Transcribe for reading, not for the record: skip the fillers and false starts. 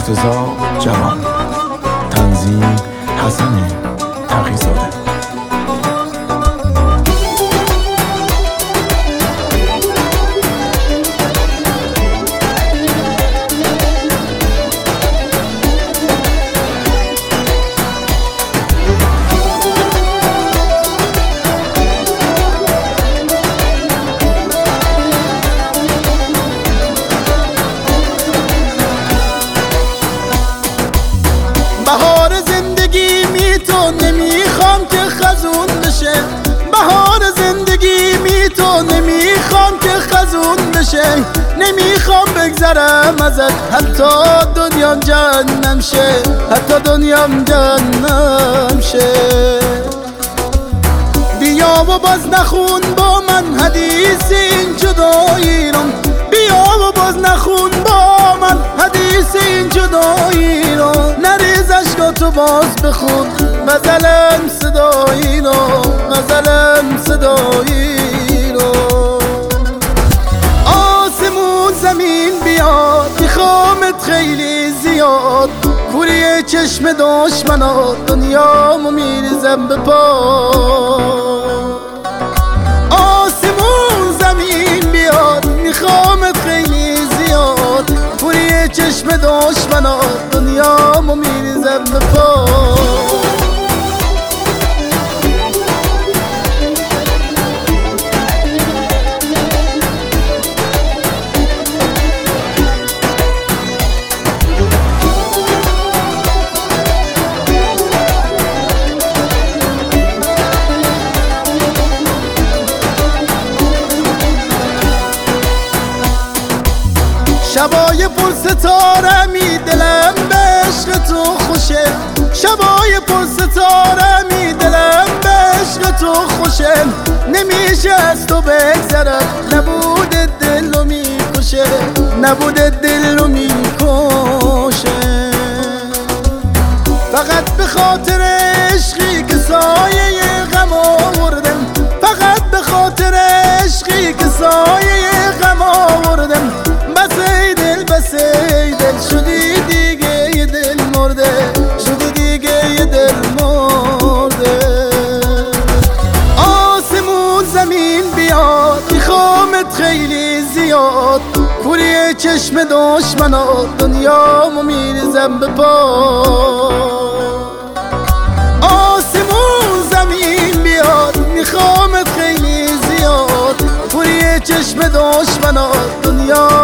مرتضی جوان، تنظیم حسن تقی‌زاده. بهار زندگی می تو نمیخوام که خزون بشه، بهار زندگی می تو نمیخوام که خزون بشه، نمیخوام بگذرم ازت حتی دنیام جهنم شه، حتی دنیام جهنم شه. بیا و باز نخون با من حدیث این جدایی رو، بیا و باز نخون با من حدیث این جدایی رو، نریز عشقاتو باز بخون غزلم صدایی رو، غزلم صدایی رو. آسمون زمین بیاد میخوامت خیلی زیاد، کوری چشم دشمنات دنیامو میریزم به پا. آسمون زمین بیاد میخوامت خیلی زیاد، کوری چشم دشمنات دنیامو میریزم به پا. شبای پر ستاره می دلم به عشق تو خوشه، شبای پر ستاره می دلم به عشق تو خوشه، نمیشه از تو بگذرم نبود دل رو میکشه، نبود دل رو میکشه. فقط به خاطر عشقی که سایه غم آوردم، فقط به خاطر عشقی که سایه غم آوردم، بس ای دل شدی دیگه یه دل مرده، شدی دیگه یه دل مرده. آسمون زمین بیاد میخوامت خیلی زیاد، کوری چشم دشمنات دنیامو میریزم به پا. آسمون زمین بیاد میخوامت خیلی زیاد، کوری چشم دشمنات دنیا